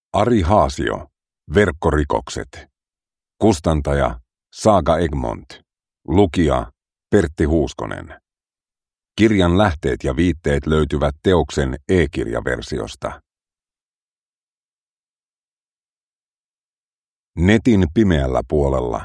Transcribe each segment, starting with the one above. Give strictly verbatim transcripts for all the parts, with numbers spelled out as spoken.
Ari Haasio, Verkkorikokset. Kustantaja Saga Egmont. Lukija Pertti Huuskonen. Kirjan lähteet ja viitteet löytyvät teoksen e-kirjaversiosta. Netin pimeällä puolella.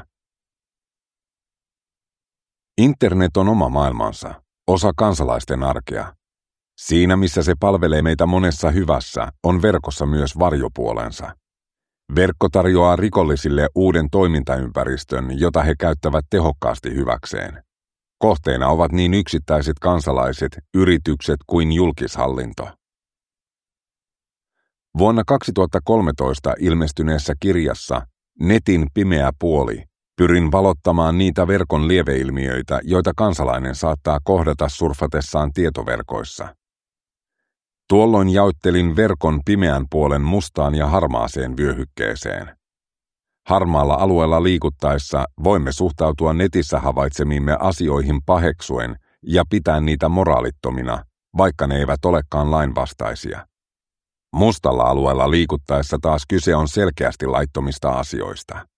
Internet on oma maailmansa, osa kansalaisten arkea. Siinä, missä se palvelee meitä monessa hyvässä, on verkossa myös varjopuolensa. Verkko tarjoaa rikollisille uuden toimintaympäristön, jota he käyttävät tehokkaasti hyväkseen. Kohteena ovat niin yksittäiset kansalaiset, yritykset kuin julkishallinto. Vuonna kaksituhattakolmetoista ilmestyneessä kirjassa Netin pimeä puoli pyrin valottamaan niitä verkon lieveilmiöitä, joita kansalainen saattaa kohdata surfatessaan tietoverkoissa. Tuolloin jaottelin verkon pimeän puolen mustaan ja harmaaseen vyöhykkeeseen. Harmaalla alueella liikuttaessa voimme suhtautua netissä havaitsemiimme asioihin paheksuen ja pitää niitä moraalittomina, vaikka ne eivät olekaan lainvastaisia. Mustalla alueella liikuttaessa taas kyse on selkeästi laittomista asioista.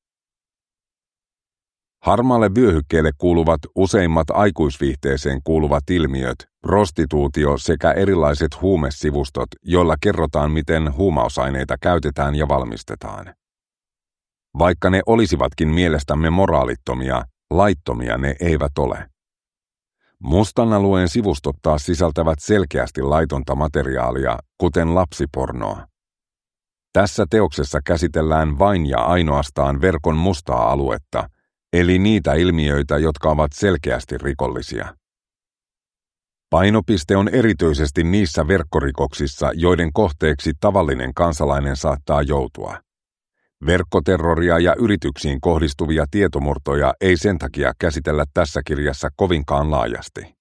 Harmaalle vyöhykkeelle kuuluvat useimmat aikuisviihteeseen kuuluvat ilmiöt, prostituutio sekä erilaiset huumesivustot, joilla kerrotaan, miten huumausaineita käytetään ja valmistetaan. Vaikka ne olisivatkin mielestämme moraalittomia, laittomia ne eivät ole. Mustan alueen sivustot taas sisältävät selkeästi laitonta materiaalia, kuten lapsipornoa. Tässä teoksessa käsitellään vain ja ainoastaan verkon mustaa aluetta, eli niitä ilmiöitä, jotka ovat selkeästi rikollisia. Painopiste on erityisesti niissä verkkorikoksissa, joiden kohteeksi tavallinen kansalainen saattaa joutua. Verkkoterroria ja yrityksiin kohdistuvia tietomurtoja ei sen takia käsitellä tässä kirjassa kovinkaan laajasti.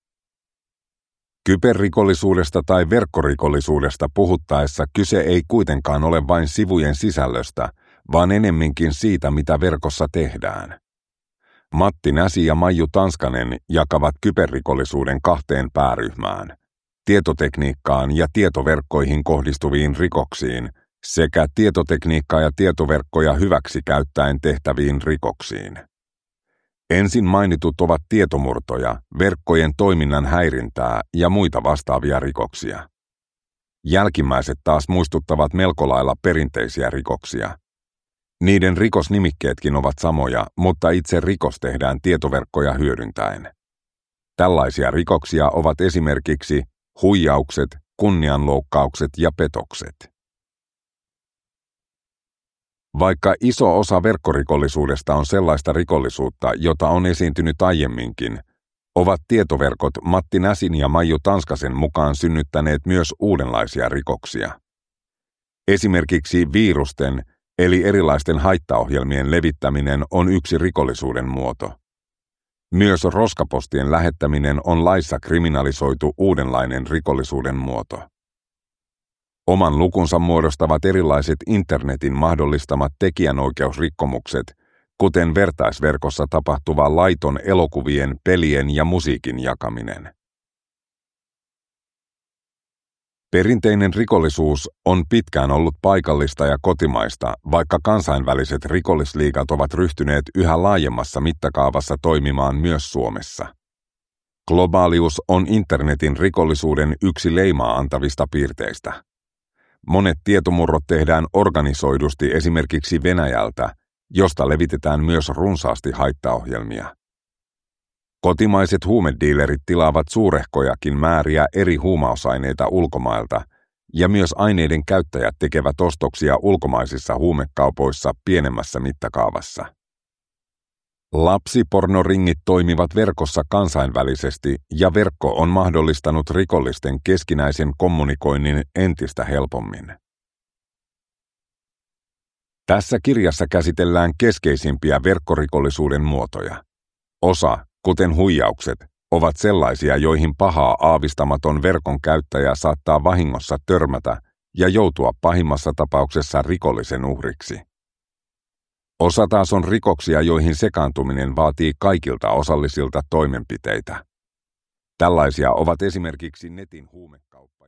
Kyberrikollisuudesta tai verkkorikollisuudesta puhuttaessa kyse ei kuitenkaan ole vain sivujen sisällöstä, vaan enemminkin siitä, mitä verkossa tehdään. Matti Näsi ja Maiju Tanskanen jakavat kyberrikollisuuden kahteen pääryhmään, tietotekniikkaan ja tietoverkkoihin kohdistuviin rikoksiin sekä tietotekniikkaa ja tietoverkkoja hyväksi käyttäen tehtäviin rikoksiin. Ensin mainitut ovat tietomurtoja, verkkojen toiminnan häirintää ja muita vastaavia rikoksia. Jälkimmäiset taas muistuttavat melko lailla perinteisiä rikoksia. Niiden rikosnimikkeetkin ovat samoja, mutta itse rikos tehdään tietoverkkoja hyödyntäen. Tällaisia rikoksia ovat esimerkiksi huijaukset, kunnianloukkaukset ja petokset. Vaikka iso osa verkkorikollisuudesta on sellaista rikollisuutta, jota on esiintynyt aiemminkin, ovat tietoverkot Matti Näsin ja Maiju Tanskasen mukaan synnyttäneet myös uudenlaisia rikoksia. Esimerkiksi virusten, eli erilaisten haittaohjelmien levittäminen on yksi rikollisuuden muoto. Myös roskapostien lähettäminen on laissa kriminalisoitu uudenlainen rikollisuuden muoto. Oman lukunsa muodostavat erilaiset internetin mahdollistamat tekijänoikeusrikkomukset, kuten vertaisverkossa tapahtuva laiton elokuvien, pelien ja musiikin jakaminen. Perinteinen rikollisuus on pitkään ollut paikallista ja kotimaista, vaikka kansainväliset rikollisliigat ovat ryhtyneet yhä laajemmassa mittakaavassa toimimaan myös Suomessa. Globaalius on internetin rikollisuuden yksi leimaa antavista piirteistä. Monet tietomurrot tehdään organisoidusti esimerkiksi Venäjältä, josta levitetään myös runsaasti haittaohjelmia. Kotimaiset huumediilerit tilaavat suurehkojakin määriä eri huumausaineita ulkomailta, ja myös aineiden käyttäjät tekevät ostoksia ulkomaisissa huumekaupoissa pienemmässä mittakaavassa. Lapsipornoringit toimivat verkossa kansainvälisesti, ja verkko on mahdollistanut rikollisten keskinäisen kommunikoinnin entistä helpommin. Tässä kirjassa käsitellään keskeisimpiä verkkorikollisuuden muotoja. Osa, kuten huijaukset, ovat sellaisia, joihin pahaa aavistamaton verkon käyttäjä saattaa vahingossa törmätä ja joutua pahimmassa tapauksessa rikollisen uhriksi. Osa taas on rikoksia, joihin sekaantuminen vaatii kaikilta osallisilta toimenpiteitä. Tällaisia ovat esimerkiksi netin huumekauppa.